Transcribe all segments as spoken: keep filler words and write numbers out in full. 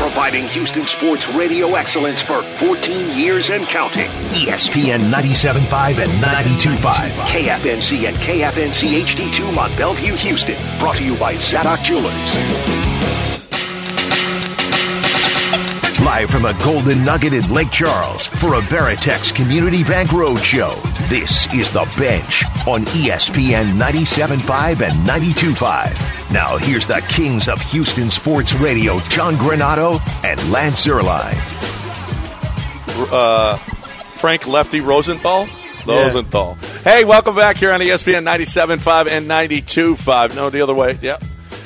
providing Houston sports radio excellence for fourteen years and counting. E S P N ninety-seven point five and ninety-two point five. K F N C and K F N C H D two on Bellevue, Houston. Brought to you by Zadok Jewelers. Live from the Golden Nugget in Lake Charles for a Veritex Community Bank Roadshow. This is The Bench on E S P N ninety-seven point five and ninety-two point five. Now here's the kings of Houston sports radio, John Granato and Lance Zierlein. Uh, Frank Lefty Rosenthal? Rosenthal. Yeah. Hey, welcome back here on E S P N ninety-seven point five and ninety-two point five. No, the other way. Yeah.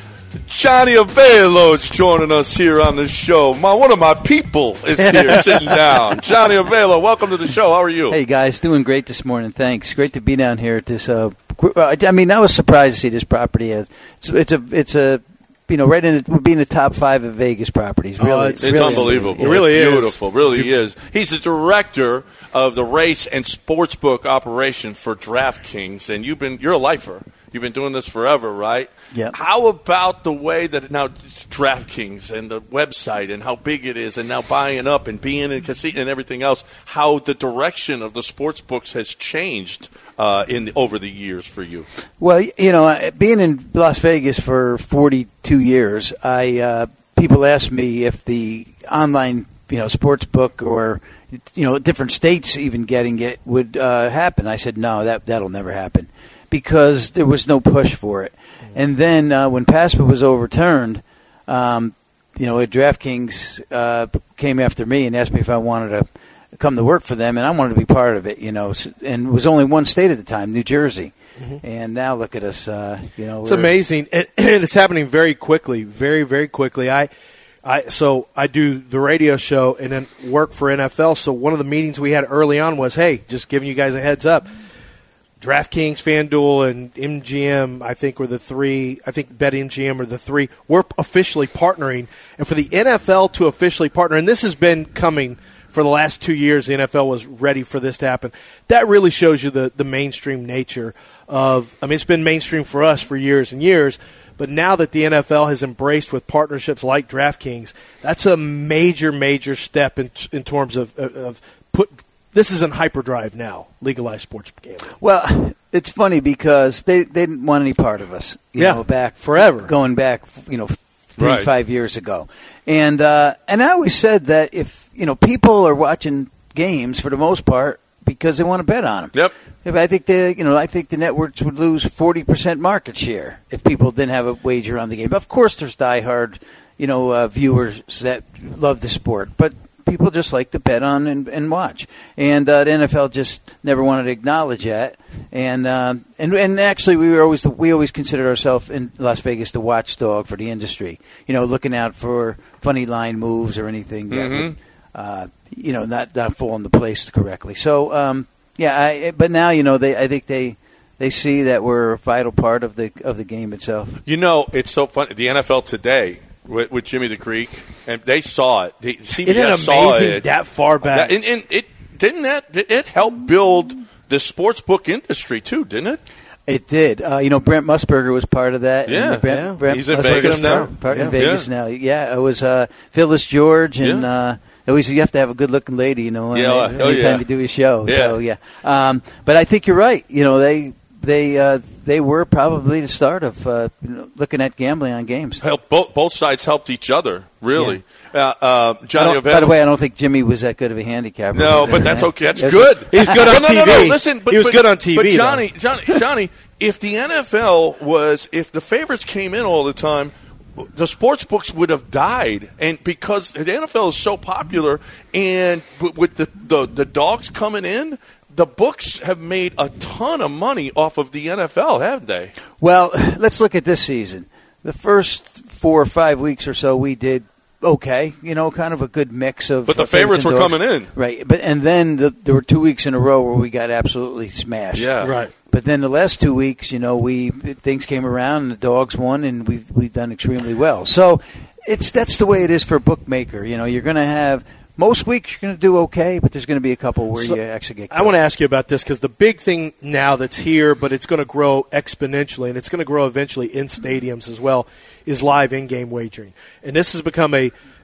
Johnny Avello is joining us here on the show. My one of my people is here sitting down. Johnny Avello, welcome to the show. How are you? Hey, guys. Doing great this morning. Thanks. Great to be down here at this. Uh, I mean, I was surprised to see this property. It's, it's a, it's a, you know, right in the, would be in the top five of Vegas properties. Really, oh, it's, really, it's unbelievable. It really is beautiful. Really is. He's the director of the race and sportsbook operation for DraftKings, and you've been you're a lifer. You've been doing this forever, right? Yeah. How about the way that now DraftKings and the website and how big it is, and now buying up and being in casino and everything else? How the direction of the sports books has changed uh, in the, over the years for you? Well, you know, being in Las Vegas for forty-two years, I uh, people ask me if the online, you know, sports book or you know different states even getting it would uh, happen. I said no, that that'll never happen. Because there was no push for it. And then uh, when PASPA was overturned, um, you know, DraftKings uh, came after me and asked me if I wanted to come to work for them, and I wanted to be part of it, you know. And it was only one state at the time, New Jersey. Mm-hmm. And now look at us, uh, you know. It's amazing. And it's happening very quickly, very, very quickly. I, I So I do the radio show and then work for N F L. So one of the meetings we had early on was, hey, just giving you guys a heads up. DraftKings, FanDuel, and M G M, I think, were the three. I think BetMGM are the three. We're officially partnering. And for the N F L to officially partner, and this has been coming for the last two years, the N F L was ready for this to happen. That really shows you the, the mainstream nature of – I mean, it's been mainstream for us for years and years, but now that the N F L has embraced with partnerships like DraftKings, that's a major, major step in, in terms of, of put – this is in hyperdrive now, legalized sports gambling. Well, it's funny because they, they didn't want any part of us. You yeah, know, back forever. Going back, you know, three, right. five years ago. And uh, and I always said that if, you know, people are watching games for the most part because they want to bet on them. Yep. If I think the, you know, I think the networks would lose forty percent market share if people didn't have a wager on the game. But of course, there's diehard, you know, uh, viewers that love the sport, but people just like to bet on and, and watch, and uh, the N F L just never wanted to acknowledge that. And um, and and actually, we were always the, we always considered ourselves in Las Vegas the watchdog for the industry. You know, looking out for funny line moves or anything that mm-hmm. would, uh, you know, not not fall into place correctly. So um, yeah, I, but now you know they I think they. They see that we're a vital part of the of the game itself. You know, it's so funny. The N F L today with, with Jimmy the Greek, and they saw it. They, C B S Isn't it saw amazing it that far back? And, and it didn't that it helped build the sports book industry too, didn't it? It did. Uh, you know, Brent Musburger was part of that. Yeah, and Brent, yeah. Brent He's in Musburger Vegas was now. Part Yeah. in Vegas Yeah. now. Yeah, it was uh, Phyllis George and. Yeah. Uh, Always, you have to have a good-looking lady, you know, Yeah, uh, oh, anytime yeah. you do a show. Yeah. So yeah, um, but I think you're right. You know, they they uh, they were probably the start of uh, you know, looking at gambling on games. Help both both sides helped each other, really. Yeah. Uh, uh, Johnny I don't- by the way, I don't think Jimmy was that good of a handicapper. No, but that's okay. That's Yes. good. He's good on no, T V. No, no, no. Listen, but, he was but, good on T V. But though. Johnny, Johnny, Johnny, if the N F L was, if the favorites came in all the time, the sports books would have died, and because the N F L is so popular, and with the, the, the dogs coming in, the books have made a ton of money off of the N F L, haven't they? Well, let's look at this season. The first four or five weeks or so, we did okay. You know, kind of a good mix of. But the uh, favorites were and dogs. coming in, right? But and then the, there were two weeks in a row where we got absolutely smashed. Yeah, right. But then the last two weeks, you know, we things came around and the dogs won, and we've we've done extremely well. So it's that's the way it is for a bookmaker. You know, you're going to have most weeks you're going to do okay, but there's going to be a couple where So, you actually get. I want to ask you about this because the big thing now that's here, but it's going to grow exponentially, and it's going to grow eventually in stadiums as well, is live in-game wagering. And this has become a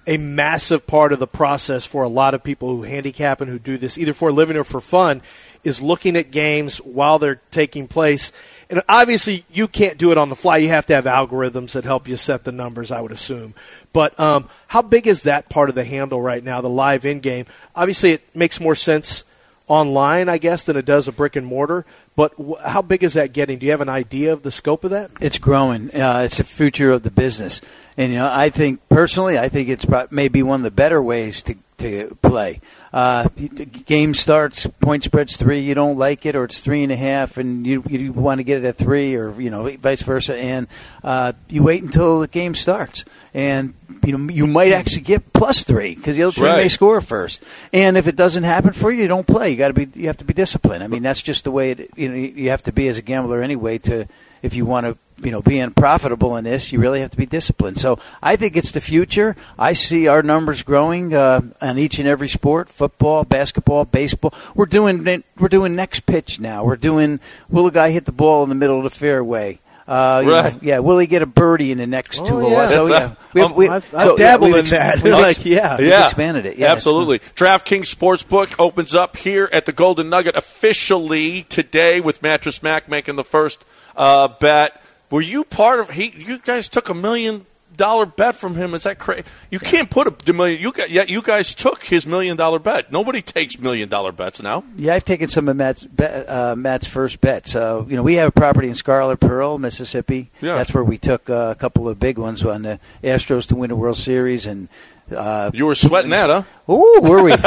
a massive part of the process for a lot of people who handicap and who do this either for a living or for fun is looking at games while they're taking place. And obviously, you can't do it on the fly. You have to have algorithms that help you set the numbers, I would assume. But um, how big is that part of the handle right now, the live in-game? Obviously, it makes more sense online, I guess, than it does a brick and mortar. But w- how big is that getting? Do you have an idea of the scope of that? It's growing. Uh, it's the future of the business. And, you know, I think, personally, I think it's maybe one of the better ways to to play. Uh, game starts, point spread's three, you don't like it, or it's three and a half, and you you want to get it at three, or you know, vice versa, and uh, you wait until the game starts, and you know you might actually get plus three because the other team right. may score first. And if it doesn't happen for you, you don't play. You got to be you have to be disciplined. I mean, that's just the way it. You know, you have to be as a gambler anyway to if you want to. You know, being profitable in this, you really have to be disciplined. So I think it's the future. I see our numbers growing uh, on each and every sport: football, basketball, baseball. We're doing we're doing next pitch now. We're doing will a guy hit the ball in the middle of the fairway? Uh, right. know, yeah. Will he get a birdie in the next oh, two yeah. holes? So yeah, we have, we, I've, I've so, dabbled yeah, in that. We've, like, yeah, we've yeah, expanded it. Yeah, absolutely. DraftKings Sportsbook opens up here at the Golden Nugget officially today with Mattress Mac making the first uh, bet. Were you part of? He, you guys took a million dollar bet from him. Is that crazy? You can't put a million. You got, yeah, you guys took his million dollar bet. Nobody takes million dollar bets now. Yeah, I've taken some of Matt's bet, uh, Matt's first bets. So you know, we have a property in Scarlet Pearl, Mississippi. Yeah. That's where we took uh, a couple of big ones on the Astros to win the World Series, and uh, you were sweating that, huh? Ooh, were we?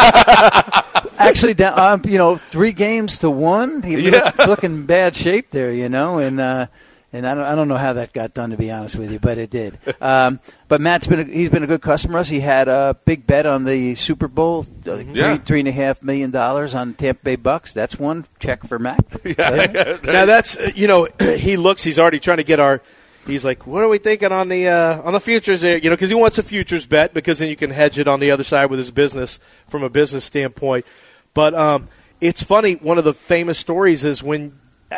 Actually, down, um, you know, three games to one. He Yeah. looked, look in bad shape there, you know, and. Uh, And I don't, I don't know how that got done, to be honest with you, but it did. Um, but Matt's been, a, he's been a good customer. Us. He had a big bet on the Super Bowl, uh, yeah. three, three and a half million dollars on Tampa Bay Bucks. That's one check for Matt. Yeah. Yeah. Now that's uh, you know he looks. He's already trying to get our. He's like, what are we thinking on the uh, on the futures there? You know, because he wants a futures bet because then you can hedge it on the other side with his business from a business standpoint. But um, it's funny. One of the famous stories is when.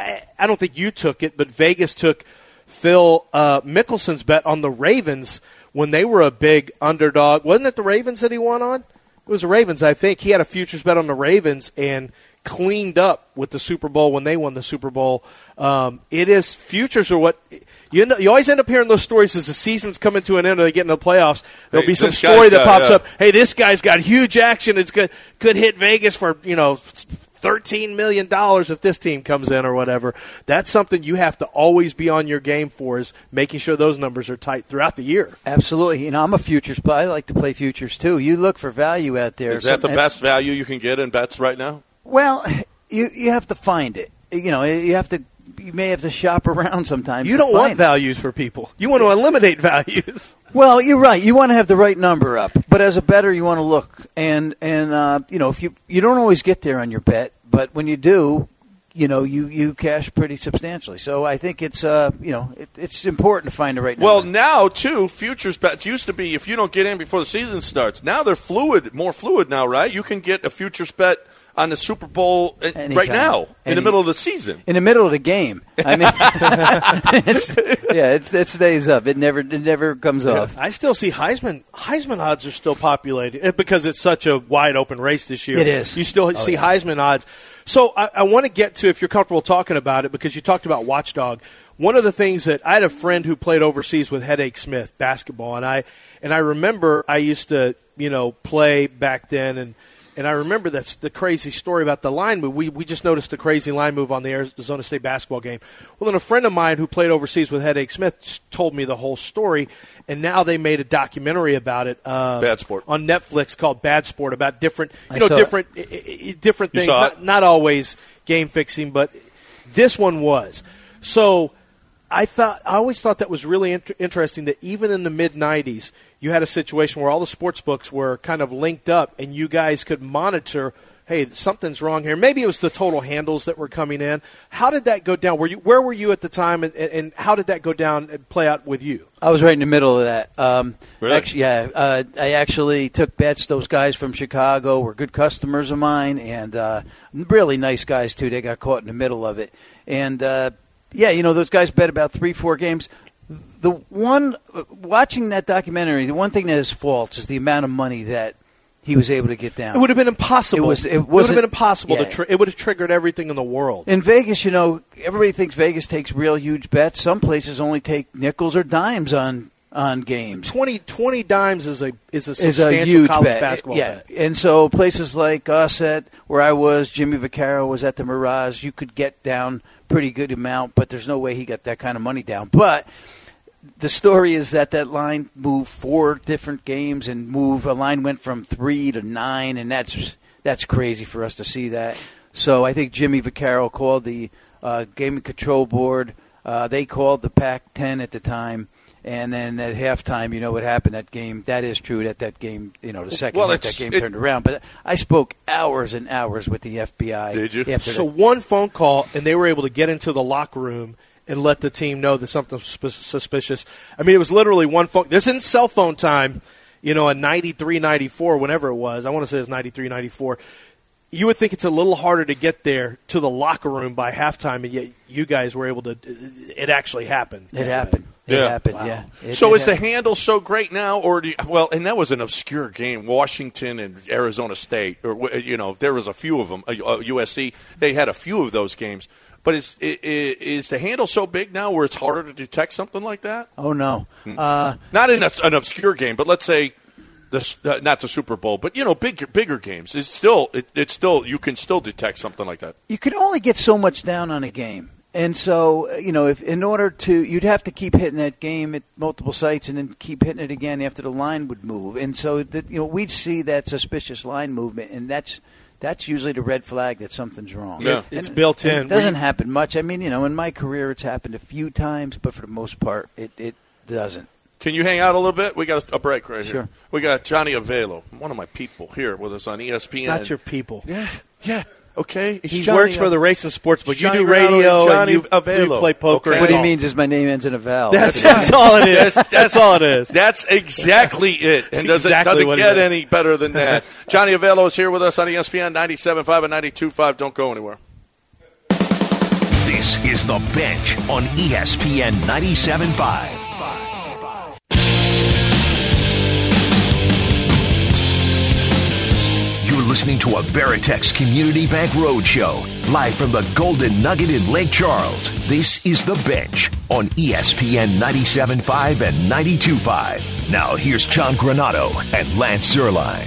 I don't think you took it, but Vegas took Phil uh, Mickelson's bet on the Ravens when they were a big underdog. Wasn't it the Ravens that he won on? It was the Ravens, I think. He had a futures bet on the Ravens and cleaned up with the Super Bowl when they won the Super Bowl. Um, it is futures are what you know, you always end up hearing those stories as the season's coming to an end or they get into the playoffs. There'll hey, be some story that got, pops yeah. up. Hey, this guy's got huge action. It's good. Could hit Vegas for you know. thirteen million dollars if this team comes in or whatever. That's something you have to always be on your game for is making sure those numbers are tight throughout the year. Absolutely. You know, I'm a futures player. I like to play futures, too. You look for value out there. Is that the Some- best value you can get in bets right now? Well, you you have to find it. You know, you have to. You may have to shop around sometimes. You to don't want find it. values for people. You want to eliminate values. Well, you're right. You want to have the right number up, but as a bettor, you want to look and and uh, you know if you you don't always get there on your bet, but when you do, you know you, you cash pretty substantially. So I think it's uh you know it, it's important to find the right number. Well, now too, futures bets used to be if you don't get in before the season starts. Now they're fluid, more fluid now, right? You can get a futures bet on the Super Bowl uh, Anytime. right now in Any, the middle of the season. in the middle of the game. I mean, it's, yeah, it's, it stays up. It never it never comes off. I still see Heisman. Heisman odds are still populated because it's such a wide open race this year. It is. You still Oh, see yeah. Heisman odds. So I, I want to get to, if you're comfortable talking about it, because you talked about Watchdog. One of the things that I had a friend who played overseas with Headache Smith basketball, and I and I remember I used to you know play back then, and. And I remember that's the crazy story about the line move. We we just noticed the crazy line move on the Arizona State basketball game. Well, then a friend of mine who played overseas with Headache Smith told me the whole story, and now they made a documentary about it. Uh, Bad Sport on Netflix called Bad Sport about different you I know saw different I- I- different You things. saw Not, it? not always game fixing, but this one was. So I thought I always thought that was really inter- interesting that even in the mid nineties, you had a situation where all the sports books were kind of linked up, and you guys could monitor. Hey, something's wrong here. Maybe it was the total handles that were coming in. How did that go down? Were you where were you at the time, and, and how did that go down and play out with you? I was right in the middle of that. Um, Really? Actually, yeah, uh, I actually took bets. Those guys from Chicago were good customers of mine, and uh, really nice guys too. They got caught in the middle of it, and uh, yeah, you know those guys bet about three, four games. The one watching that documentary, the one thing that is false is the amount of money that he was able to get down. It would have been impossible. It was. It, it would have been impossible yeah. to. Tri- it would have triggered everything in the world. In Vegas, you know, everybody thinks Vegas takes real huge bets. Some places only take nickels or dimes on, on games. twenty, twenty dimes is a is a Is substantial a huge college bet. basketball yeah. bet. And so places like us at where I was, Jimmy Vaccaro was at the Mirage. You could get down pretty good amount, but there's no way he got that kind of money down. But the story is that that line moved four different games and move a line went from three to nine, and that's that's crazy for us to see that. So I think Jimmy Vaccaro called the uh, Gaming Control Board. Uh, they called the Pac ten at the time, and then at halftime, you know what happened. That game, that is true. That that game, you know, the second Well, half, that it's- game it- turned around. But I spoke hours and hours with the F B I. Did you? After So that. one phone call, and they were able to get into the locker room and let the team know that something was sus- suspicious. I mean, it was literally one phone. This isn't cell phone time, you know, in ninety-three, ninety-four, whenever it was. I want to say it was ninety-three, ninety-four. You would think it's a little harder to get there to the locker room by halftime, and yet you guys were able to. It actually happened. It happened. It Yeah. happened, Wow. yeah. It- So it is the happened. handle so great now, or do you, well? And that was an obscure game, Washington and Arizona State, or you know, there was a few of them. Uh, U S C, they had a few of those games. But is is, is the handle so big now where it's harder to detect something like that? Oh, no. Uh, Not in a, an obscure game, but let's say the uh, not the Super Bowl, but you know, bigger bigger games. It's still it, it's still you can still detect something like that. you can only get so much down on a game. And so, you know, if in order to, you'd have to keep hitting that game at multiple sites and then keep hitting it again after the line would move. And so, that, you know, we'd see that suspicious line movement, and that's that's usually the red flag that something's wrong. Yeah. And- It's built and in. It doesn't We- happen much. I mean, you know, in my career, it's happened a few times, but for the most part, it, it doesn't. Can you hang out a little bit? We got a break right here. Sure. We got Johnny Avelo, one of my people here with us on E S P N. It's not your people. Yeah, yeah. Okay. It's He Johnny works for Av- the Race and Sports, but Johnny you do Renato and radio Johnny and you, Avelo. you play poker. Okay. and What he golf. means is my name ends in a vowel. That's, that's all it is. That's, That's all it is. That's exactly it. And doesn't, exactly doesn't what it get is. any better than that. Johnny Avelo is here with us on E S P N ninety-seven point five and ninety-two point five. Don't go anywhere. This is The Bench on E S P N ninety-seven point five. You're listening to a Veritex Community Bank Roadshow, live from the Golden Nugget in Lake Charles. This is The Bench on E S P N ninety-seven point five and ninety-two point five. Now here's John Granato and Lance Zerline.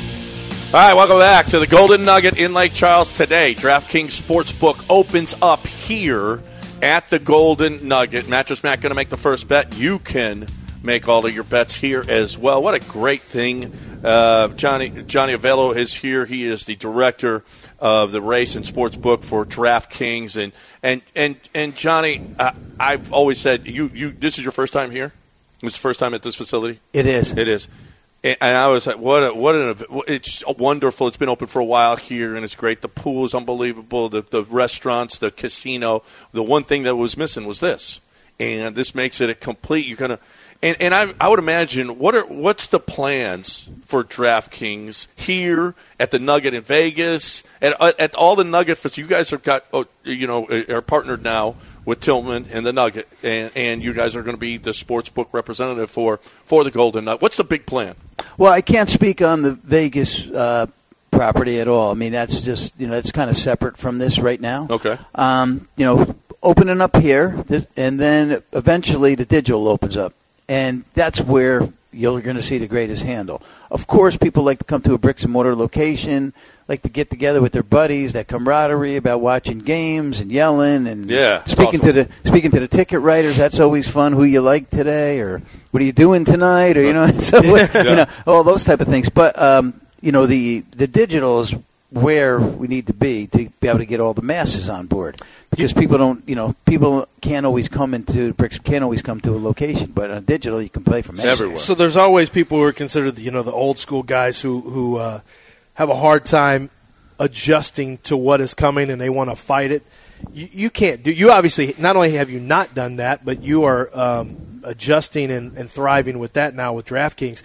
All right, welcome back to the Golden Nugget in Lake Charles today. DraftKings Sportsbook opens up here at the Golden Nugget. Mattress Mac going to make the first bet. You can make all of your bets here as well. What a great thing. Uh, Johnny Johnny Avelo is here. He is the director of the race and sportsbook for DraftKings. And and and and Johnny, uh, I've always said you you this is your first time here. This is the first time at this facility. It is. It is. And I was like, what a, what an, it's wonderful. It's been open for a while here, and it's great. The pool is unbelievable. The, the restaurants, the casino. The one thing that was missing was this. And this makes it a complete, you kind of, and, and I, I would imagine, what are what's the plans for DraftKings here at the Nugget in Vegas, at, at all the Nugget, you guys have got, you know, are partnered now with Tillman and the Nugget, and, and you guys are going to be the sportsbook representative for, for the Golden Nugget. What's the big plan? Well, I can't speak on the Vegas uh, property at all. I mean, that's just, you know, that's kind of separate from this right now. Okay. Um, you know, opening up here, this, and then eventually the digital opens up. And that's where you're going to see the greatest handle. Of course, people like to come to a bricks and mortar location, like to get together with their buddies, that camaraderie about watching games and yelling and Yeah, speaking awesome. to the speaking to the ticket writers. That's always fun. Who you like today, or what are you doing tonight, or you know, so you know, all those type of things. But um, you know, the the digital is where we need to be to be able to get all the masses on board, because people don't, you know, people can't always come into bricks, can't always come to a location, but on digital you can play from anywhere. Everywhere. So there's always people who are considered, you know, the old school guys who who uh, have a hard time adjusting to what is coming, and they want to fight it. You, you can't do. You obviously not only have you not done that, but you are um, adjusting and, and thriving with that now with DraftKings.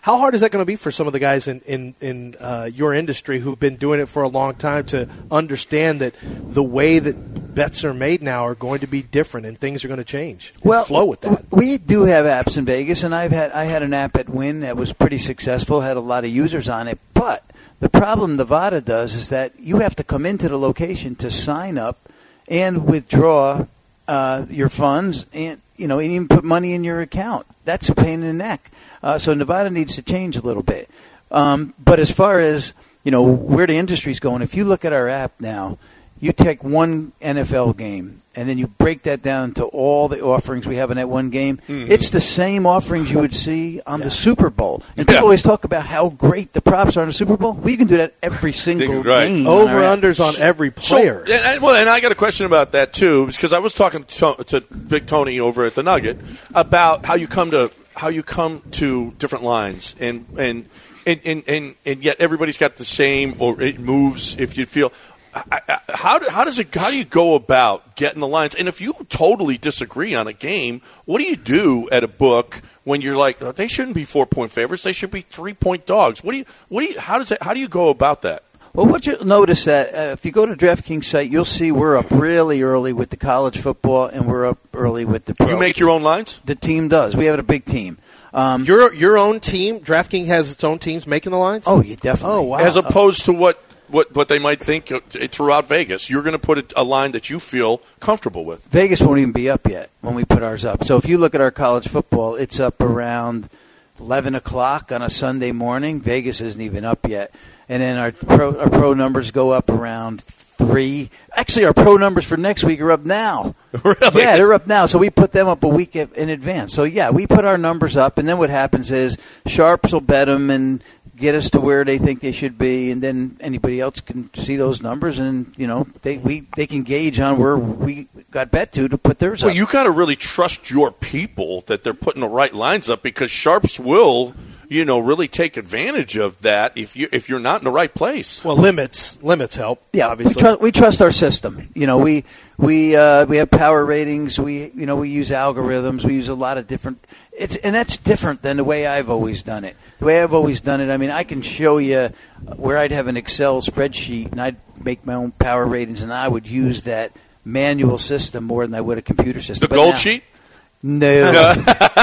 How hard is that going to be for some of the guys in in, in uh, your industry who've been doing it for a long time to understand that the way that bets are made now are going to be different and things are going to change? Well, flow with that. We do have apps in Vegas, and I've had I had an app at Wynn that was pretty successful, had a lot of users on it. But the problem Nevada does is that you have to come into the location to sign up and withdraw uh, your funds, and you know, and even put money in your account. That's a pain in the neck. Uh, so Nevada needs to change a little bit. Um, but as far as, you know, where the industry's going, if you look at our app now, you take one N F L game and then you break that down into all the offerings we have in that one game. Mm-hmm. It's the same offerings you would see on yeah. the Super Bowl. And people yeah. always talk about how great the props are in the Super Bowl. Well, you can do that every single right. game. Over-unders on, on every player. So, and, well, and I got a question about that, too, because I was talking to, to Big Tony over at the Nugget about how you come to how you come to different lines and and and, and, and, and yet everybody's got the same, or it moves if you feel – How do, how does it? How do you go about getting the lines? And if you totally disagree on a game, what do you do at a book when you're like, oh, they shouldn't be four point favorites; they should be three point dogs? What do you? What do you? How does it? How do you go about that? Well, what you'll notice that uh, if you go to DraftKings site, you'll see we're up really early with the college football, and we're up early with the pro. You make your own lines? The team does. We have a big team. Um, your your own team, DraftKings has its own teams making the lines. Oh, yeah, definitely. Oh, wow. As opposed to what. What, what they might think throughout Vegas. You're going to put a, a line that you feel comfortable with. Vegas won't even be up yet when we put ours up. So if you look at our college football, it's up around eleven o'clock on a Sunday morning. Vegas isn't even up yet. And then our pro, our pro numbers go up around three. Actually, our pro numbers for next week are up now. Really? Yeah, they're up now. So we put them up a week in advance. So, yeah, we put our numbers up, and then what happens is sharps will bet them and get us to where they think they should be, and then anybody else can see those numbers, and you know they we they can gauge on where we got bet to to put theirs well, up. Well, you got to really trust your people that they're putting the right lines up, because sharps will, you know, really take advantage of that if you if you're not in the right place. Well, limits limits help. Yeah, obviously we, tr- we trust our system. You know, we we uh, we have power ratings. We you know we use algorithms. We use a lot of different. It's and that's different than the way I've always done it. The way I've always done it, I mean, I can show you where I'd have an Excel spreadsheet and I'd make my own power ratings, and I would use that manual system more than I would a computer system. The gold now, sheet? No.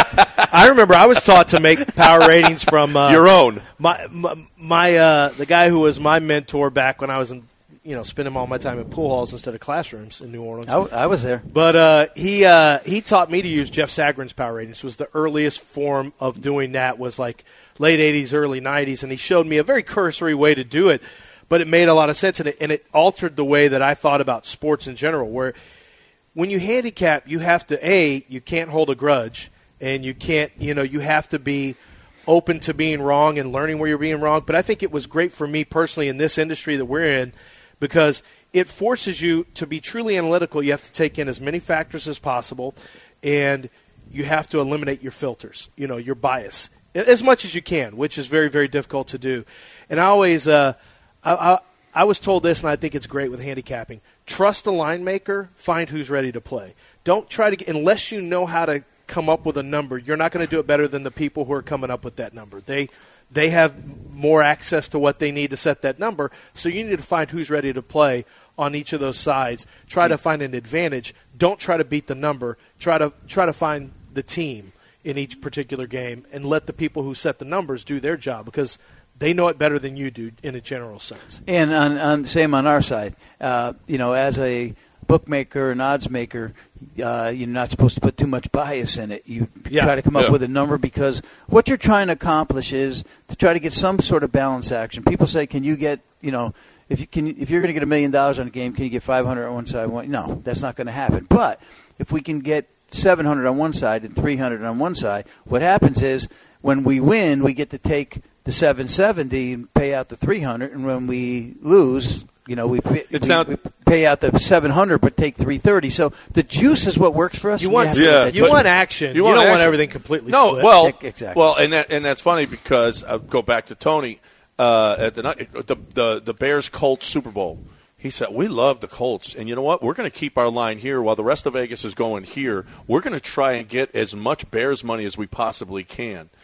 I remember I was taught to make power ratings from uh, your own. My my, my uh, the guy who was my mentor back when I was in. You know, spending all my time in pool halls instead of classrooms in New Orleans. I, I was there, but uh, he uh, he taught me to use Jeff Sagarin's power ratings. It was the earliest form of doing that. Was like late eighties, early nineties, and he showed me a very cursory way to do it, but it made a lot of sense, and it and it altered the way that I thought about sports in general. Where when you handicap, you have to a you can't hold a grudge, and you can't you know you have to be open to being wrong and learning where you're being wrong. But I think it was great for me personally in this industry that we're in, because it forces you to be truly analytical. You have to take in as many factors as possible, and you have to eliminate your filters, you know, your bias, as much as you can, which is very, very difficult to do. And I always uh, I, I, I was told this, and I think it's great with handicapping. Trust the line maker. Find who's ready to play. Don't try to get – unless you know how to come up with a number, you're not going to do it better than the people who are coming up with that number. They – They have more access to what they need to set that number, so you need to find who's ready to play on each of those sides. Try to find an advantage. Don't try to beat the number. Try to try to find the team in each particular game, and let the people who set the numbers do their job, because they know it better than you do in a general sense. And on, on same on our side, uh, you know, as a bookmaker and odds maker, uh, you're not supposed to put too much bias in it. You yeah. try to come up yeah. with a number, because what you're trying to accomplish is to try to get some sort of balance action. People say, can you get, you know, if you can, if you're going to get a million dollars on a game, can you get five hundred on one side? One? No, that's not going to happen. But if we can get seven hundred on one side and three hundred on one side, what happens is when we win, we get to take the seven seventy and pay out the three hundred, and when we lose, you know, we, we, it's now, we pay out the seven hundred but take three thirty. So the juice is what works for us. You want, yeah, you want action. You, you want don't action. want everything completely no, split. well, exactly. Well, and that, and that's funny, because I'll go back to Tony uh, at the, the the the Bears Colts Super Bowl. He said, we love the Colts, and you know what? We're going to keep our line here while the rest of Vegas is going here. We're going to try and get as much Bears money as we possibly can.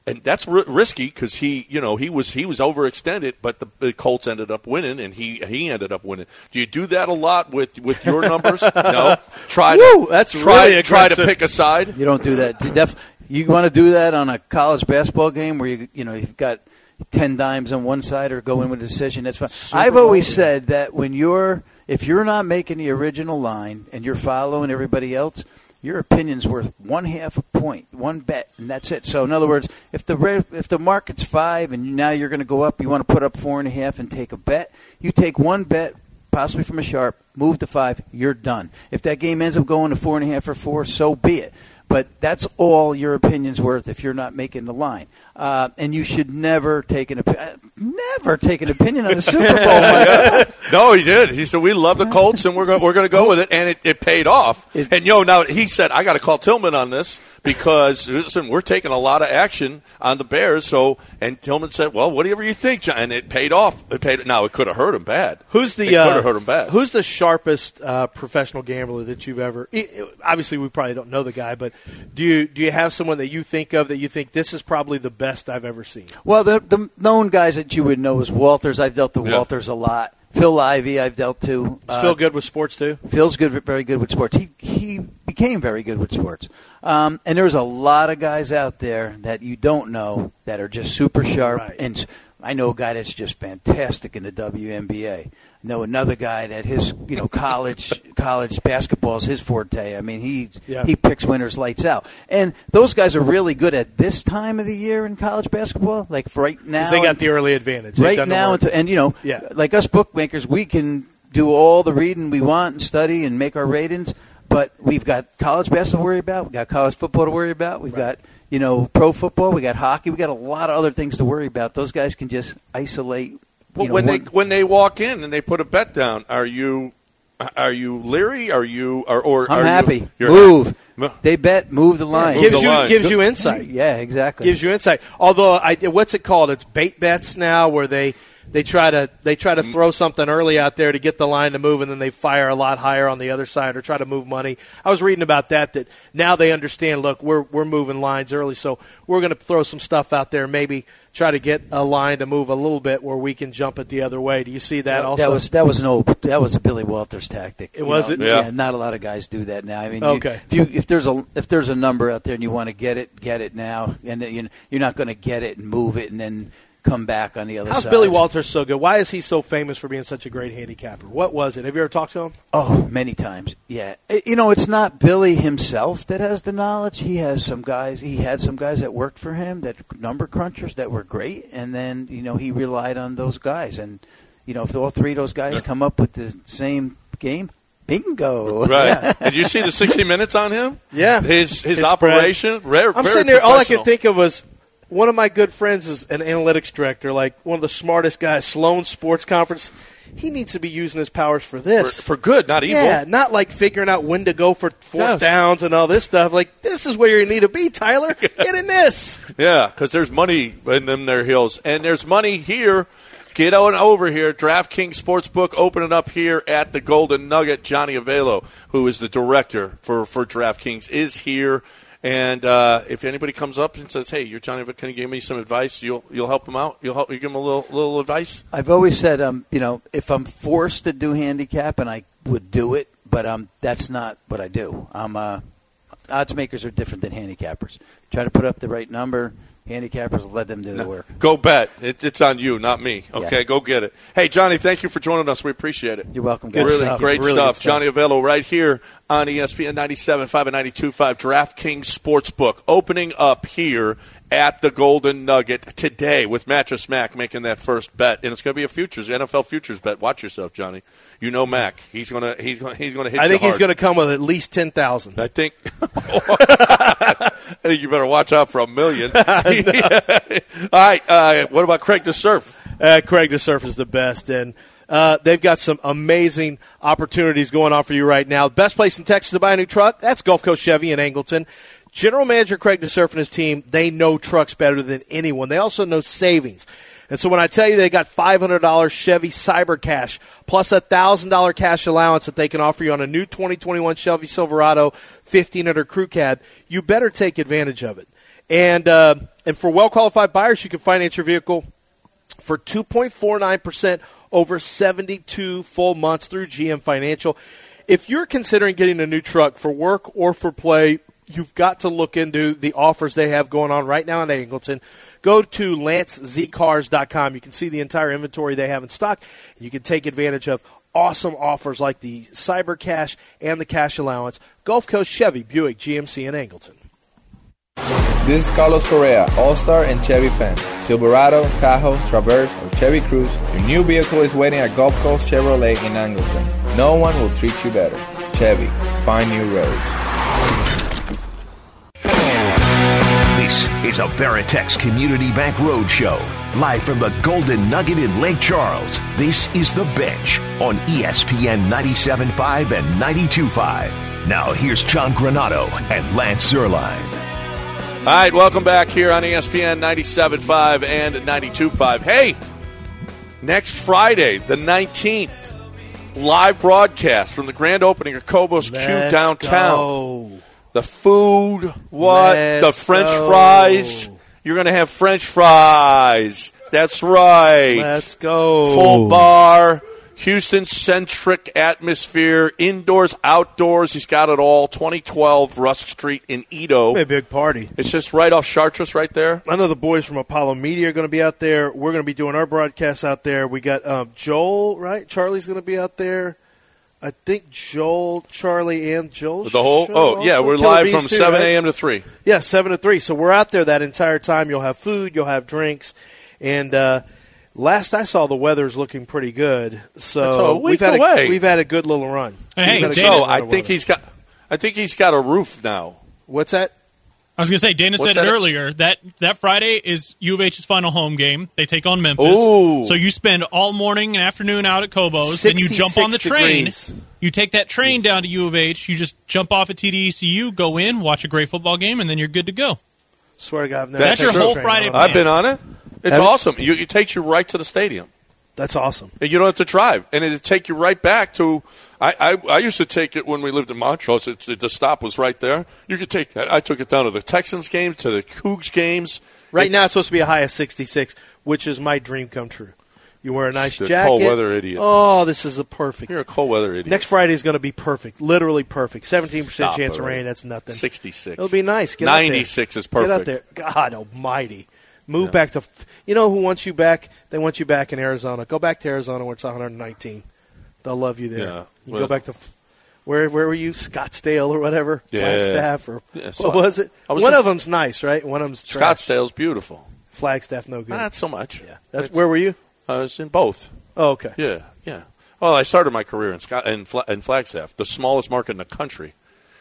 and that's r- risky because he, you know, he was he was overextended, but the, the Colts ended up winning, and he he ended up winning. Do you do that a lot with, with your numbers? No, try Woo, to that's try really try to aggressive. pick a side. You don't do that. You, def- you want to do that on a college basketball game where you you know you've got ten dimes on one side or go in with a decision. That's fine. Super I've always Bowl, said that when you're if you're not making the original line and you're following everybody else, your opinion's worth one half a point, one bet, and that's it. So in other words, if the re- if the market's five and you, now you're going to go up, you want to put up four and a half and take a bet. You take one bet, possibly from a sharp, move to five, you're done. If that game ends up going to four and a half or four, so be it. But that's all your opinion's worth if you're not making the line. Uh, and you should never take an opinion. Never take an opinion on the Super Bowl. Yeah. No, he did. He said we love the Colts and we're going we're going to go with it, and it, it paid off. It, and yo, now he said I got to call Tillman on this because listen, we're taking a lot of action on the Bears. So, and Tillman said, well, whatever you think, John, and it paid off. It paid. Now it could have hurt him bad. Who's the it could uh, have hurt him bad. Who's the sharpest uh, professional gambler that you've ever? It, it, obviously, we probably don't know the guy, but do you do you have someone that you think of that you think this is probably the best I've ever seen? Well, the, the known guys that you would know is Walters. I've dealt to Yeah. Walters a lot. Phil Ivey, I've dealt to. Is Uh, Phil good with sports too? Phil's good, very good with sports. He he became very good with sports. Um, and there's a lot of guys out there that you don't know that are just super sharp. Right. And I know a guy that's just fantastic in the W N B A. I know another guy that his you know college college basketball is his forte. I mean he Yeah. he picks winners lights out. And those guys are really good at this time of the year in college basketball. Like right now, Because they got the early advantage. They've right done the now, work. and, and you know, Yeah. like us bookmakers, we can do all the reading we want and study and make our ratings. But we've got college basketball to worry about. We've got college football to worry about. We've Right. got, you know, pro football. We got hockey. We got a lot of other things to worry about. Those guys can just isolate. Well, you know, when one- they when they walk in and they put a bet down, are you are you leery? Are you or, or I'm are happy. You, you're move. happy. They bet. Move the line. move gives the you line. gives you insight. Yeah, exactly. Gives you insight. Although, I, what's it called? It's bait bets now, where they, they try to they try to throw something early out there to get the line to move, and then they fire a lot higher on the other side or try to move money. I was reading about that. That now they understand. Look, we're we're moving lines early, so we're going to throw some stuff out there. Maybe try to get a line to move a little bit where we can jump it the other way. Do you see that also? That was that was an old that was a Billy Walters tactic. It you was know? it? Yeah. Not a lot of guys do that now. I mean, Okay. You, if you if there's a if there's a number out there and you want to get it, get it now, and then, you know, you're not going to get it and move it and then come back on the other How's side. Billy Walters so good? Why is he so famous for being such a great handicapper? What was it? Have you ever talked to him? Oh, many times. Yeah. It- you know, it's not Billy himself that has the knowledge. He has some guys. He had some guys that worked for him, that number crunchers that were great, and then you know he relied on those guys. And you know, if all three of those guys come up with the same game, bingo. Right. Did you see the sixty minutes on him? Yeah. His his, His operation. Rare, I'm very sitting there. All I could professional. think of was one of my good friends is an analytics director, like one of the smartest guys, Sloan Sports Conference. He needs to be using his powers for for, this. for good, not evil. yeah, not like figuring out when to go for fourth Yes. downs and all this stuff. Like, this is where you need to be, Tyler. Get in this. Yeah, because there's money in them their hills, and there's money here. Get on over here. DraftKings Sportsbook opening up here at the Golden Nugget. Johnny Avelo, who is the director for, for DraftKings, is here. And uh, if anybody comes up and says, "Hey, you're Johnny, can you give me some advice?" You'll you'll help them out. You'll help. You give them a little little advice. I've always said, um, you know, if I'm forced to do handicap, and I would do it, but um, that's not what I do. I'm uh, odds makers are different than handicappers. Try to put up the right number. Handicappers, let them do the work. Go bet. It, it's on you, not me. Okay, Yeah. go get it. Hey, Johnny, thank you for joining us. We appreciate it. You're welcome, Good guys. Really stuff. great Really stuff. good stuff. Johnny Avello right here on E S P N ninety-seven point five and ninety-two point five DraftKings Sportsbook opening up here at the Golden Nugget today with Mattress Mac making that first bet, and it's going to be a futures N F L futures bet. Watch yourself, Johnny. You know Mac. He's going to he's going he's going to hit. I think you he's hard. going to come with at least ten thousand. I think. I think you better watch out for a million. All right. Uh, what about Craig the Surf? Uh, Craig the Surf is the best, and uh, they've got some amazing opportunities going on for you right now. Best place in Texas to buy a new truck, that's Gulf Coast Chevy in Angleton. General Manager Craig the Surf and his team, they know trucks better than anyone. They also know savings. And so when I tell you they got five hundred dollars Chevy Cyber Cash plus a one thousand dollars cash allowance that they can offer you on a new twenty twenty-one Chevy Silverado fifteen hundred Crew Cab, you better take advantage of it. And uh, and for well-qualified buyers, you can finance your vehicle for two point four nine percent over seventy-two full months through G M Financial. If you're considering getting a new truck for work or for play, you've got to look into the offers they have going on right now in Angleton. Go to lance z cars dot com. You can see the entire inventory they have in stock. You can take advantage of awesome offers like the Cyber Cash and the Cash Allowance. Gulf Coast Chevy, Buick, G M C in Angleton. This is Carlos Correa, All-Star and Chevy fan. Silverado, Tahoe, Traverse, or Chevy Cruze, your new vehicle is waiting at Gulf Coast Chevrolet in Angleton. No one will treat you better. Chevy, find new roads. This is a Veritex Community Bank Roadshow. Live from the Golden Nugget in Lake Charles, this is The Bench on E S P N ninety-seven point five and ninety-two point five. Now here's John Granato and Lance Zierlein. All right, welcome back here on E S P N ninety-seven point five and ninety-two point five. Hey, next Friday, the nineteenth, live broadcast from the grand opening of Cobos Q downtown. Go. The food, what? Let's the French go. fries. You're going to have French fries. That's right. Let's go. Full bar, Houston-centric atmosphere, indoors, outdoors. He's got it all. twenty twelve Rusk Street in Edo. It'll be a big party. It's just right off Chartres right there. I know the boys from Apollo Media are going to be out there. We're going to be doing our broadcasts out there. We got um, Joel, right? Charlie's going to be out there. I think Joel, Charlie, and Joel. The whole show oh yeah, also. we're Killer live Bees from too, seven right? a.m. to three. Yeah, seven to three. So we're out there that entire time. You'll have food, you'll have drinks, and uh, last I saw, the weather's looking pretty good. So That's a week we've had away. A, we've had a good little run. Hey, We've had a Dana- good So little I run think of he's got, I think he's got a roof now. What's that? I was going to say, Dana What's said it that? earlier, that, that Friday is U of H's final home game. They take on Memphis. Ooh. So you spend all morning and afternoon out at Cobos. Then you jump on the train. degrees. You take that train down to U of H. You just jump off at T D E C U, go in, watch a great football game, and then you're good to go. Swear to God, I've never That's taken your a whole train Friday on. plan. I've been on it. It's Have you? awesome. You, it takes you right to the stadium. That's awesome. And you don't have to drive, and it'll take you right back to. I, I, I used to take it when we lived in Montrose. It, it, the stop was right there. You could take that. I took it down to the Texans games, to the Cougs games. Right It's- now, it's supposed to be a high of sixty-six, which is my dream come true. You wear a nice You're a jacket. cold weather idiot. Oh, this is a perfect. You're a cold weather idiot. Next Friday is going to be perfect, literally perfect. seventeen percent Stop chance of already. rain. That's nothing. sixty-six. It'll be nice. Get out there. ninety-six is Get out perfect. there. God almighty. Move back to, you know who wants you back? They want you back in Arizona. Go back to Arizona where it's one hundred nineteen. They'll love you there. Yeah. You Well- go back to, where where were you? Scottsdale or whatever? Yeah. Flagstaff or, Yeah, so what was it? I was One in- of them's nice, right? One of them's trash. Scottsdale's beautiful. Flagstaff, no good. Not so much. yeah. That's, It's- where were you? I was in both. Oh, okay. Yeah, yeah. Well, I started my career in Scott in, Fla- in Flagstaff, the smallest market in the country.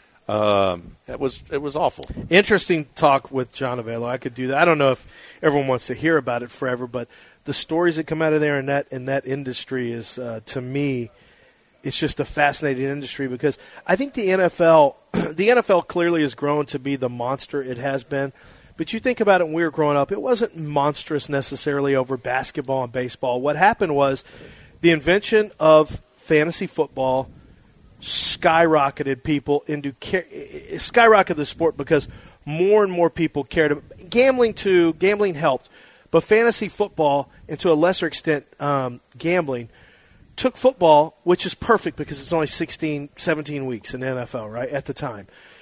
Um, it was it was awful. Interesting talk with John Avelo. I could do that. I don't know if everyone wants to hear about it forever, but the stories that come out of there in that in that industry is, uh, to me, it's just a fascinating industry because I think the N F L, the N F L clearly has grown to be the monster it has been. But you think about it when we were growing up, it wasn't monstrous necessarily over basketball and baseball. What happened was the invention of fantasy football skyrocketed people into skyrocketed the sport because more and more people cared. Gambling too, gambling helped, but fantasy football, and to a lesser extent um, gambling, took football, which is perfect because it's only sixteen, seventeen weeks in the N F L, right, at the time.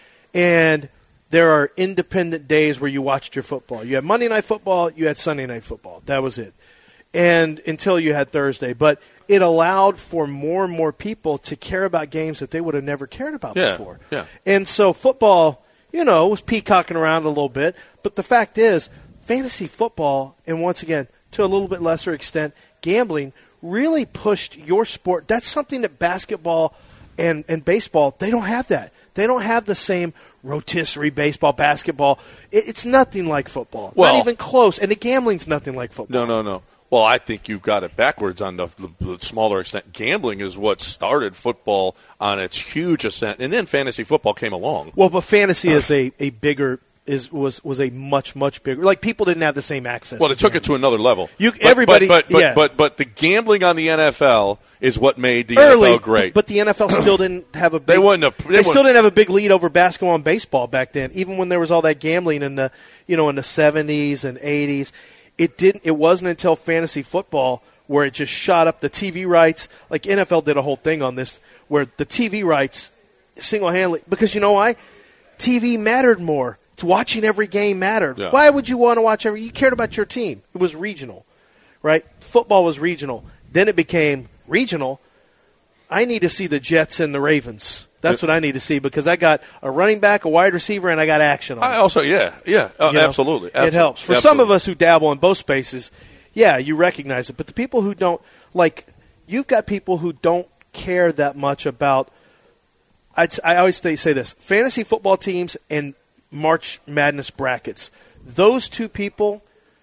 And there are independent days where you watched your football. You had Monday Night Football, you had Sunday Night Football. That was it. And until you had Thursday. But it allowed for more and more people to care about games that they would have never cared about Yeah, before. yeah. And so football, you know, was peacocking around a little bit. But the fact is, fantasy football, and once again, to a little bit lesser extent, gambling, really pushed your sport. That's something that basketball and, and baseball, they don't have that. They don't have the same rotisserie baseball, basketball. It, it's nothing like football. Well- Not even close. And the gambling's nothing like football. No, no, no. Well, I think you've got it backwards on the, the, the smaller extent. Gambling is what started football on its huge ascent, and then fantasy football came along. Well, but fantasy is a, a bigger is was was a much much bigger. Like people didn't have the same access. Well, to it took gambling. it to another level. You but, everybody, but but, yeah. but but but the gambling on the N F L is what made the Early, N F L great. But the N F L still didn't have a big. They wouldn't have- They, they still wouldn't- didn't have a big lead over basketball and baseball back then. Even when there was all that gambling in the you know in the seventies and eighties, it didn't. It wasn't until fantasy football where it just shot up the T V rights. Like N F L did a whole thing on this where the T V rights single handedly because you know why T V mattered more. It's watching every game mattered. Yeah. Why would you want to watch every? You cared about your team. It was regional, right? Football was regional. Then it became regional. I need to see the Jets and the Ravens. That's what I need to see because I got a running back, a wide receiver, and I got action on I it. also, yeah, yeah, uh, You know? absolutely, It absolutely. helps. For Absolutely. some of us who dabble in both spaces, yeah, you recognize it. But the people who don't, like, you've got people who don't care that much about, I'd, I always say, say this, fantasy football teams and March Madness brackets. Those two people,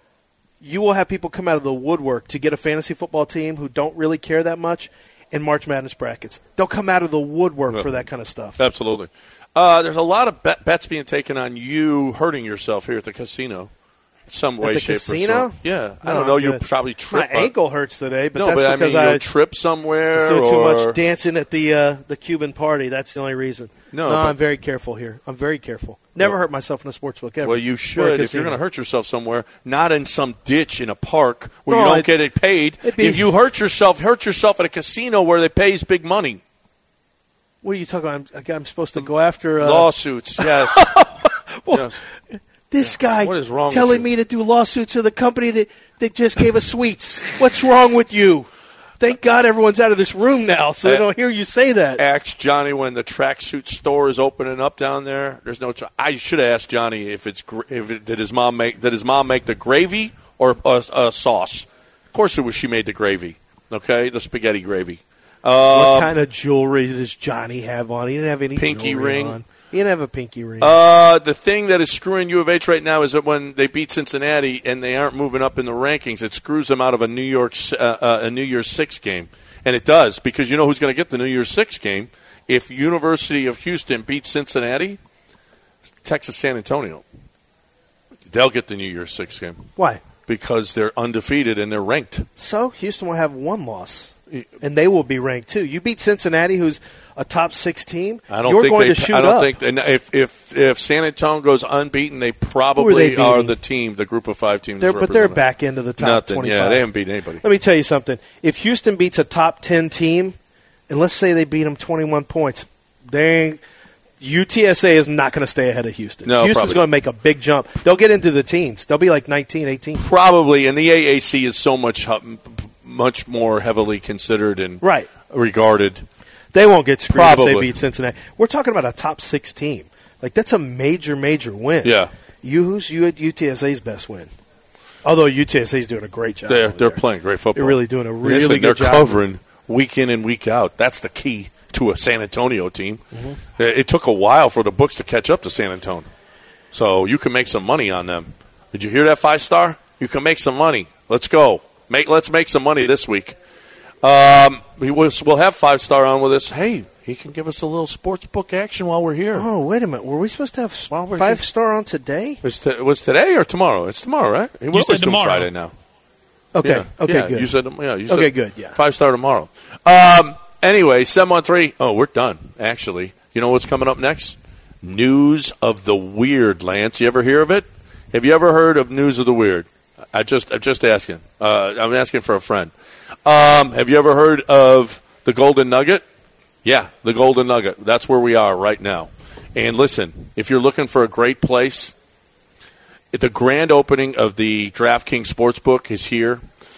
you will have people come out of the woodwork to get a fantasy football team who don't really care that much in March Madness brackets. They'll come out of the woodwork Yeah. for that kind of stuff. Absolutely. Uh, there's a lot of bet- bets being taken on you hurting yourself here at the casino. Some way, At the shape, casino? or form. Yeah, I No, don't know. I'm You good. probably trip. My ankle hurts today, but no, that's but I because mean, I, you'll trip somewhere. was doing too or- much dancing at the uh, the Cuban party. That's the only reason. No, no but- I'm very careful here. I'm very careful. Never Well- hurt myself in a sports book ever. Well, you Or a should. If you're casino. going to hurt yourself somewhere, not in some ditch in a park where No, you don't it- get it paid. it'd be- If you hurt yourself, hurt yourself at a casino where they pays big money. What are you talking about? I'm, I'm supposed to go after uh, Lawsuits, yes. yes. this guy What is wrong with telling you? me to do lawsuits to the company that, that just gave us sweets. What's wrong with you? Thank God everyone's out of this room now, so they Uh, don't hear you say that. Ask Johnny when the tracksuit store is opening up down there. There's no. Tra- I should have asked Johnny if it's gr- if it, did his mom make did his mom make the gravy or a, a sauce. Of course, it was. She made the gravy. Okay, the spaghetti gravy. What Um, kind of jewelry does Johnny have on? He didn't have any Pinky jewelry ring. on. He didn't have a pinky ring. Uh, the thing that is screwing U of H right now is that when they beat Cincinnati and they aren't moving up in the rankings, it screws them out of a New York uh, uh, a New Year's Six game, and it does because you know who's going to get the New Year's Six game if University of Houston beats Cincinnati, Texas San Antonio. They'll get the New Year's Six game Why? because they're undefeated and they're ranked. So Houston will have one loss, and they will be ranked too. You beat Cincinnati, who's a top six team. I don't You're think going they. to shoot I don't up. think and if if if San Antonio goes unbeaten, they probably Who are they are beating? the team, the group of five teams. They're, that's but they're represented. back into the top Nothing. twenty-five. Yeah, they haven't beaten anybody. Let me tell you something. If Houston beats a top ten team, and let's say they beat them twenty-one points, they ain't, U T S A is not going to stay ahead of Houston. No, Houston's probably going to make a big jump. They'll get into the teens. They'll be like nineteen, eighteen. Probably, and the A A C is so much hu- much more heavily considered and Right. regarded. They won't get screwed if Probably. they beat Cincinnati. We're talking about a top six team. Like, that's a major, major win. Yeah. You, who's U T S A's best win? Although U T S A's doing a great job. They're over they're there. playing great football. They're really doing a And really listen, good they're job. covering week in and week out. That's the key to a San Antonio team. Mm-hmm. It took a while for the books to catch up to San Antonio, so you can make some money on them. Did you hear that five star? You can make some money. Let's go. Make let's make some money this week. Um, we will, we'll have five star on with us. Hey, he can give us a little sports book action while we're here. Oh, wait a minute. Were we supposed to have Well, we're five just- star on today? Was, t- was today or tomorrow? It's tomorrow, right? We're always said doing tomorrow. Friday now. Okay. Yeah. Okay, Yeah, good. You said, yeah, you said Okay, good, yeah. Five star tomorrow. Um, anyway, seven one three. Oh, we're done, actually. You know what's coming up next? News of the Weird, Lance. You ever hear of it? Have you ever heard of News of the Weird? I just, I'm just asking. Uh, I'm asking for a friend. Um, have you ever heard of the Golden Nugget? Yeah, the Golden Nugget. That's where we are right now. And listen, if you're looking for a great place, the grand opening of the DraftKings Sportsbook is here.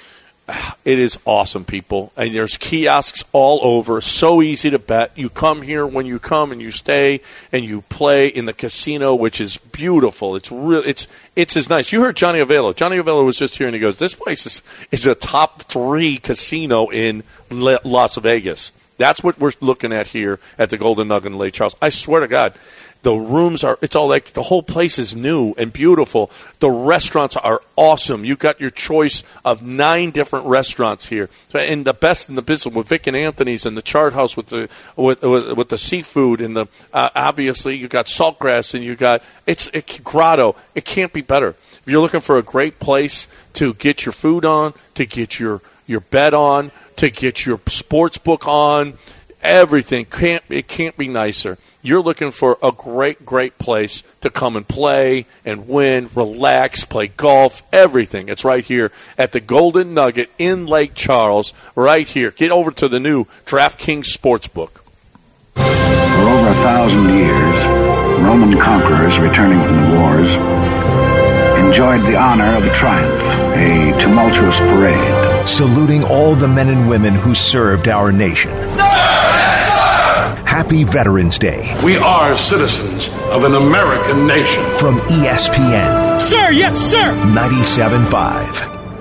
It is awesome, people. And there's kiosks all over. So easy to bet. You come here when you come and you stay and you play in the casino, which is beautiful. It's real. It's it's as nice. You heard Johnny Avello. Johnny Avello was just here and he goes, "This place is is a top three casino in Le- Las Vegas." That's what we're looking at here at the Golden Nugget in Lake Charles. I swear to God. The rooms are, it's all like, the whole place is new and beautiful. The restaurants are awesome. You've got your choice of nine different restaurants here. And the best in the business with Vic and Anthony's and the Chart House with the with, with, with the seafood and the, uh, obviously, you got Saltgrass and you got, it's it, Grotto. It can't be better. If you're looking for a great place to get your food on, to get your, your bed on, to get your sports book on, everything, can't it can't be nicer. You're looking for a great, great place to come and play and win, relax, play golf, everything. It's right here at the Golden Nugget in Lake Charles, right here. Get over to the new DraftKings Sportsbook. For over a thousand years, Roman conquerors returning from the wars enjoyed the honor of a triumph, a tumultuous parade. Saluting all the men and women who served our nation. Happy Veterans Day. We are citizens of an American nation. From E S P N. Sir, yes, sir. ninety-seven point five.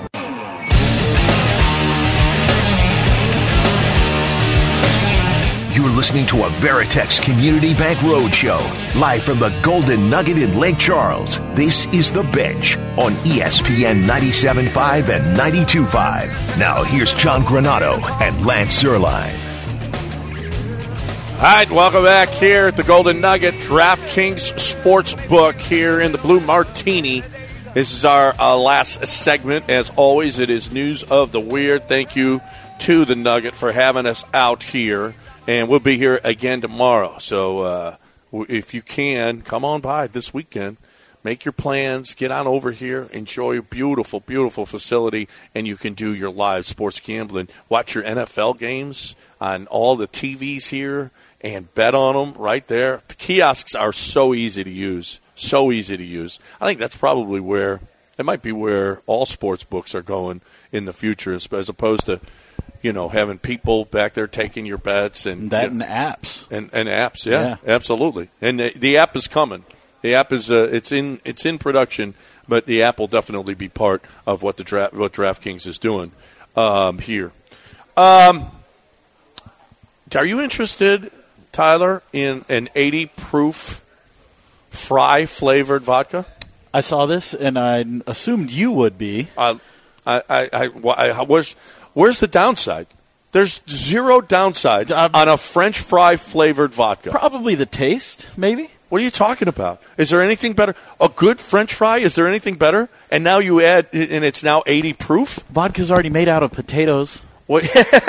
You're listening to a Veritex Community Bank Roadshow, live from the Golden Nugget in Lake Charles. This is The Bench on E S P N ninety-seven point five and ninety-two point five. Now here's John Granato and Lance Zierlein. All right, welcome back here at the Golden Nugget, DraftKings Sportsbook here in the Blue Martini. This is our uh, last segment. As always, it is News of the Weird. Thank you to the Nugget for having us out here. And we'll be here again tomorrow. So uh, if you can, come on by this weekend. Make your plans. Get on over here. Enjoy a beautiful, beautiful facility. And you can do your live sports gambling. Watch your N F L games on all the T Vs here and bet on them right there. The kiosks are so easy to use. So easy to use. I think that's probably where – it might be where all sports books are going in the future as, as opposed to – you know, having people back there taking your bets and that you know, and apps and, and apps, yeah, yeah. absolutely. And the, the app is coming. The app is uh, it's in it's in production, but the app will definitely be part of what the draft what DraftKings is doing um, here. Um, are you interested, Tyler, in an eighty proof fry flavored vodka? I saw this and I assumed you would be. Uh, I I I, I, I was. Where's the downside? There's zero downside uh, on a French fry flavored vodka. Probably the taste, maybe. What are you talking about? Is there anything better? A good French fry? Is there anything better? And now you add, and it's now eighty proof. Vodka's already made out of potatoes. What?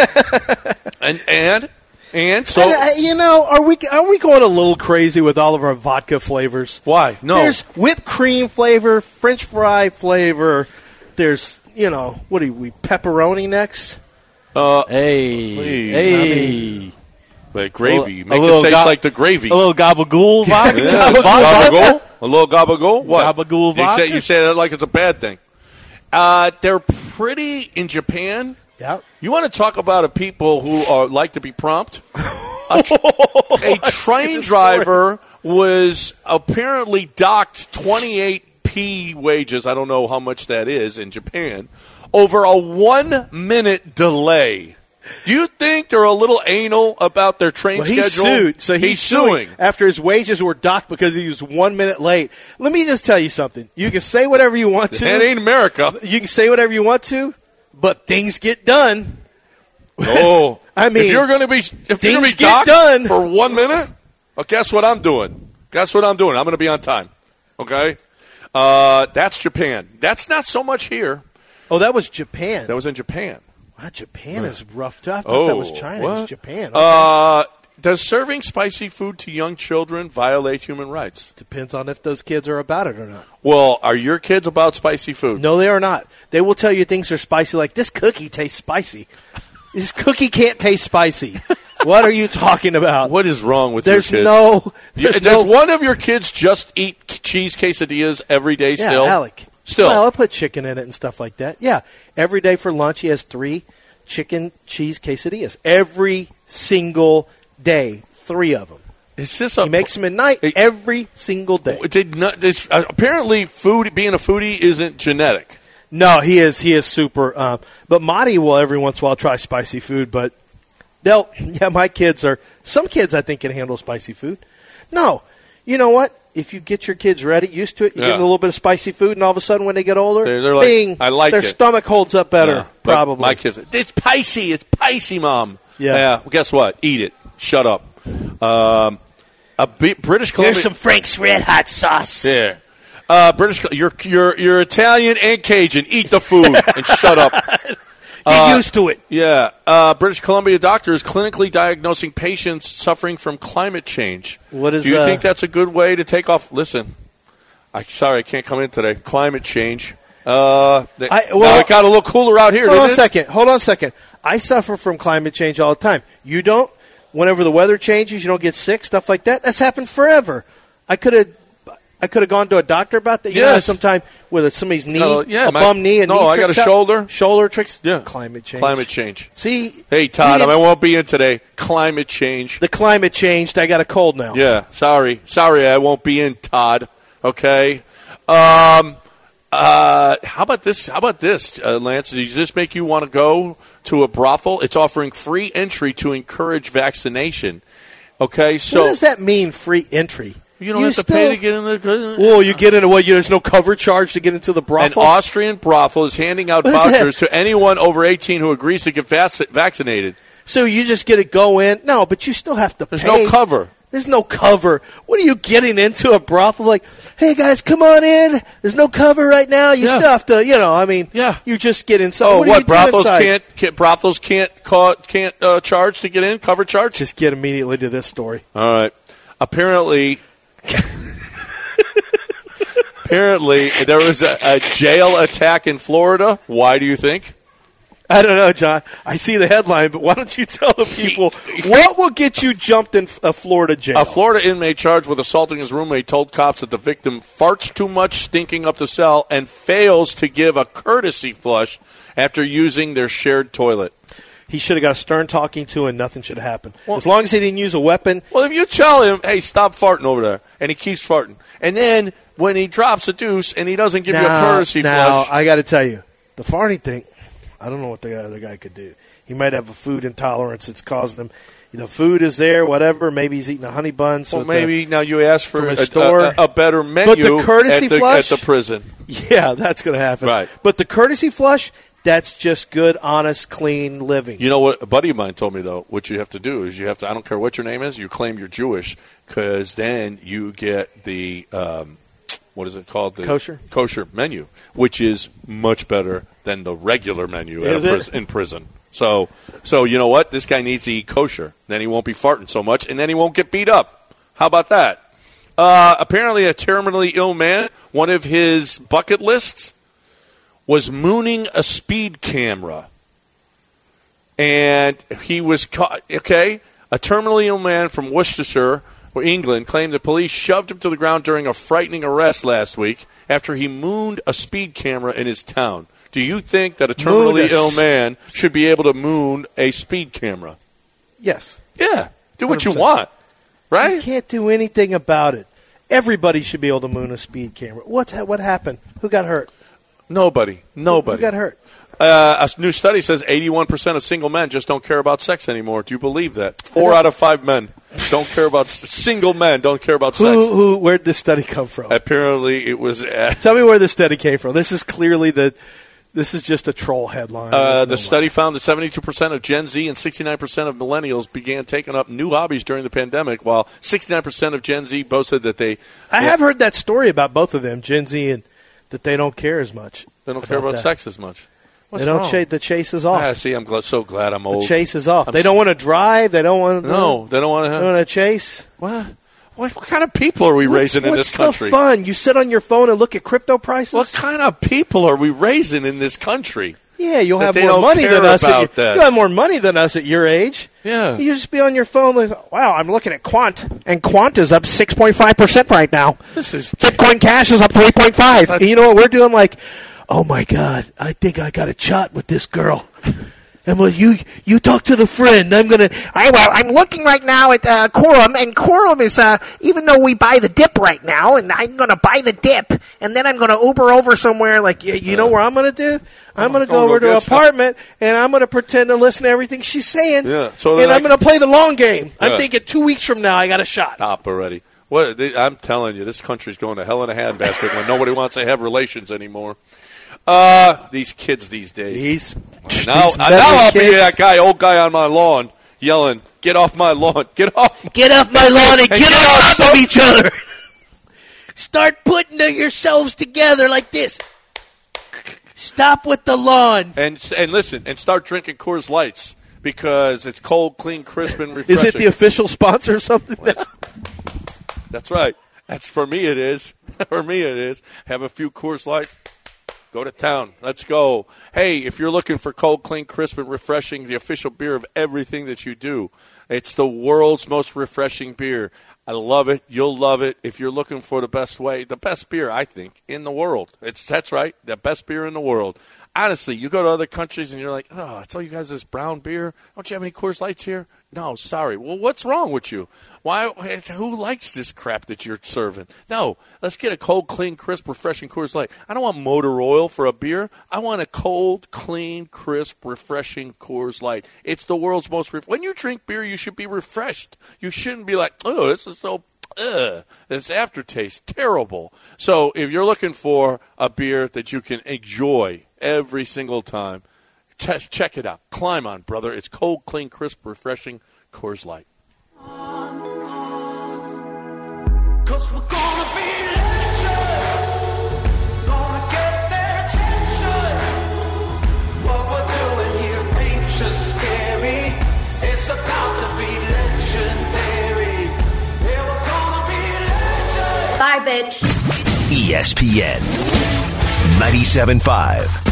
and and and so and, uh, you know, are we are we going a little crazy with all of our vodka flavors? Why? No. There's whipped cream flavor, French fry flavor. There's You know, what are we, pepperoni next? Uh, hey, hey, hey. Like gravy. A Make little it taste go- like the gravy. A little gabagool vodka. Yeah, gabagool? A little gabagool? What? Gabagool you vodka? say, you say that like it's a bad thing. Uh, they're pretty in Japan. Yeah. You want to talk about a people who are like to be prompt? A, tr- a train driver was apparently docked twenty-eight P wages, I don't know how much that is in Japan, over a one-minute delay. Do you think they're a little anal about their train well, schedule? He's sued. So he's, he's suing. suing after his wages were docked because he was one minute late. Let me just tell you something. You can say whatever you want to. That ain't America. You can say whatever you want to, but things get done. Oh, I mean, if you're going to be if you're going to be get docked done. for one minute, well, guess what I'm doing? Guess what I'm doing? I'm going to be on time. Okay. Uh, that's Japan. That's not so much here. Oh, that was Japan. That was in Japan. Wow, Japan is rough, too. I thought Oh, that was China. what? It was Japan. Okay. Uh, does serving spicy food to young children violate human rights? Depends on if those kids are about it or not. Well, are your kids about spicy food? No, they are not. They will tell you things are spicy, like this cookie tastes spicy. This cookie can't taste spicy. What are you talking about? What is wrong with there's your kids? No, there's Does no. one of your kids just eat cheese quesadillas every day Yeah, still? Alec. Still. Well, I put chicken in it and stuff like that. Yeah. Every day for lunch, he has three chicken cheese quesadillas. Every single day. Three of them. Is this a, He makes them at night It- every single day. Did not, this, uh, apparently, food being a foodie isn't genetic. No, he is. He is super. Um, but Marty will every once in a while try spicy food. But they'll. Yeah, my kids are. Some kids I think can handle spicy food. No, You know what? If you get your kids ready, used to it, you Yeah. give them a little bit of spicy food, and all of a sudden when they get older, They're, they're like, bing, I like their it. stomach holds up better, Yeah, but probably. My kids, it's spicy. It's spicy, Mom. Yeah. yeah. Well, guess what? Eat it. Shut up. Um, a B- British Columbia. Here's some Frank's Red Hot sauce. Yeah. Uh, British. You're you're you're Italian and Cajun. Eat the food and shut up. Get Uh, used to it. Yeah. Uh, British Columbia doctor is clinically diagnosing patients suffering from climate change. What is? Do you uh, think that's a good way to take off? Listen, I sorry I can't come in today. Climate change. Uh, they, I- now well- it got a little cooler out here. Hold on a didn't it? second. Hold on a second. I suffer from climate change all the time. You don't? Whenever the weather changes, you don't get sick, stuff like that. That's happened forever. I could have I could have gone to a doctor about that. You know, Yes. sometime with somebody's knee, Uh, yeah, a my- bum knee, and no, knee I got tricks a out. shoulder. Shoulder tricks. Yeah. Climate change. Climate change. See? Hey, Todd, you I didn't- won't be in today. Climate change. The climate changed. I got a cold now. Yeah, sorry. Sorry, I won't be in, Todd. Okay? Um, uh, how about this? How about this, uh, Lance? Does this make you want to go to a brothel? It's offering free entry to encourage vaccination. Okay, so what does that mean, free entry? you don't have to still, pay to get in the. Whoa, you get into what? You, there's no cover charge to get into the An brothel? Austrian brothel is handing out What is that? vouchers to anyone over eighteen who agrees to get vac- vaccinated. So you just get to go in? No, but you still have to There's pay. no cover. There's no cover. What are you getting into a brothel? Like, hey guys, come on in. There's no cover right now. You Yeah. still have to, you know. I mean, Yeah. You just get inside. Oh, what? what? do you do brothels inside? can't, can't brothels can't ca- can't uh, charge to get in? Cover charge? Just get immediately to this story. All right. Apparently, apparently there was a, a jail attack in Florida. Why do you think? I don't know, John. I see the headline, but why don't you tell the people what will get you jumped in a Florida jail? A Florida inmate charged with assaulting his roommate told cops that the victim farts too much, stinking up the cell, and fails to give a courtesy flush after using their shared toilet. He should have got a stern talking to, and nothing should have happened. As long as he didn't use a weapon. Well, if you tell him, hey, stop farting over there, and he keeps farting, and then when he drops a deuce and he doesn't give you a courtesy now, flush. I got to tell you, the farting thing, I don't know what the other guy could do. He might have a food intolerance that's causing him. You know, food is there, whatever. Maybe he's eating a honey bun. So Well, maybe now you ask for from a a, store. a, a better menu But the courtesy at, the, flush? at the prison. yeah, that's going to happen. Right. But the courtesy flush, that's just good, honest, clean living. You know what a buddy of mine told me, though? What you have to do is you have to, I don't care what your name is, you claim you're Jewish, because then you get the, um, what is it called? The Kosher? Kosher menu, which is much better than the regular menu at Is a it? pris- in prison. So, so you know what? This guy needs to eat kosher. Then he won't be farting so much, and then he won't get beat up. How about that? Uh, apparently, a terminally ill man, one of his bucket lists was mooning a speed camera. And he was caught, okay? A terminally ill man from Worcestershire, or England, claimed the police shoved him to the ground during a frightening arrest last week after he mooned a speed camera in his town. Do you think that a terminally Moon a ill s- man should be able to moon a speed camera? Yes. Yeah. Do what you one hundred percent. want, right? You can't do anything about it. Everybody should be able to moon a speed camera. What what happened? Who got hurt? Nobody. Nobody. Who got hurt? Uh, a new study says eighty-one percent of single men just don't care about sex anymore. Do you believe that? Four out of five men don't care about single men don't care about sex. Who, who? Where'd this study come from? Apparently, it was uh, Tell me where this study came from. This is clearly the. This is just a troll headline. uh, There's the no study way. found that seventy-two percent of Gen Z and sixty-nine percent of millennials began taking up new hobbies during the pandemic, while sixty-nine percent of Gen Z boasted that they I have heard that story about both of them, Gen Z, and that they don't care as much. they don't care about that. sex as much. What's they don't wrong? chase. The chase is off. Ah, see, I'm gl- so glad I'm old. the chase is off. I'm they don't so- want to drive. They don't want to. No, they don't want to They have. want to chase. What? What, what kind of people are we What's- raising in what's this country? the fun? You sit on your phone and look at crypto prices. What kind of people are we raising in this country? Yeah, you'll that have they more don't money care than us. At about your, this? you'll have more money than us at your age. Yeah. You just be on your phone like, wow, I'm looking at Quant, and Quant is up six point five percent right now. This is Bitcoin Cash is up three point five. And you know what we're doing? Like, oh my God, I think I got a chat with this girl. And well, you you talk to the friend. I'm gonna. I, well, I'm looking right now at uh, Quorum, and Quorum is, uh, even though we buy the dip right now, and I'm going to buy the dip, and then I'm going to Uber over somewhere. Like, You, you know what I'm gonna do? I'm gonna go go over go to her get some. apartment, and I'm gonna pretend to listen to everything she's saying. Yeah, so and then I'm I- gonna play the long game. Yeah. I'm thinking two weeks from now, I got a shot. Stop already. What I'm telling you, this country's going to hell in a handbasket when nobody wants to have relations anymore. Uh, these kids these days. These, now, these now I'll kids. be that guy, old guy on my lawn, yelling, "Get off my lawn! Get off! Get off my lawn and, and get, get on off top of each other. Start putting yourselves together like this. Stop with the lawn. And and listen, and start drinking Coors Lights because it's cold, clean, crisp, and refreshing. Is it the official sponsor or something? That's right. That's for me. It is. For me, it is. Have a few Coors Lights. Go to town. Let's go. Hey, if you're looking for cold, clean, crisp, and refreshing, the official beer of everything that you do, it's the world's most refreshing beer. I love it. You'll love it. If you're looking for the best way, the best beer, I think, in the world. It's That's right, the best beer in the world. Honestly, you go to other countries and you're like, oh, I tell you guys this brown beer. Don't you have any Coors Lights here? No, sorry. Well, what's wrong with you? Why? Who likes this crap that you're serving? No, let's get a cold, clean, crisp, refreshing Coors Light. I don't want motor oil for a beer. I want a cold, clean, crisp, refreshing Coors Light. It's the world's most ref- when you drink beer, you should be refreshed. You shouldn't be like, oh, this is so ugh, this aftertaste terrible. So if you're looking for a beer that you can enjoy every single time, Ch- check it out. Climb on, brother. It's cold, clean, crisp, refreshing Coors Light. Cause we're gonna be legends, gonna get their attention. What we're doing here ain't just scary, it's about to be legendary. Yeah, we're gonna be legends. Bye, bitch. E S P N ninety-seven point five.